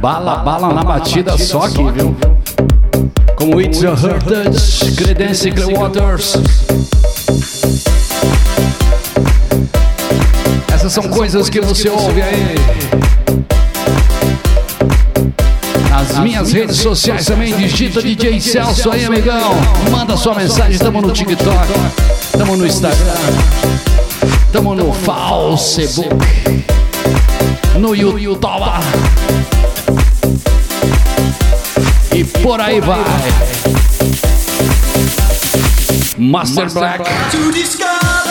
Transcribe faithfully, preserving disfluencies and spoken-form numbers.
Bala, bala na batida só aqui, viu? Como It's a Heritage, Creedence Clearwaters. Essas são coisas que você ouve aí. Nas minhas redes sociais também, digita D J Celso aí, amigão. Manda sua mensagem, tamo no TikTok, tamo no Instagram, tamo no Facebook, no YouTube e por aí vai. Master Black.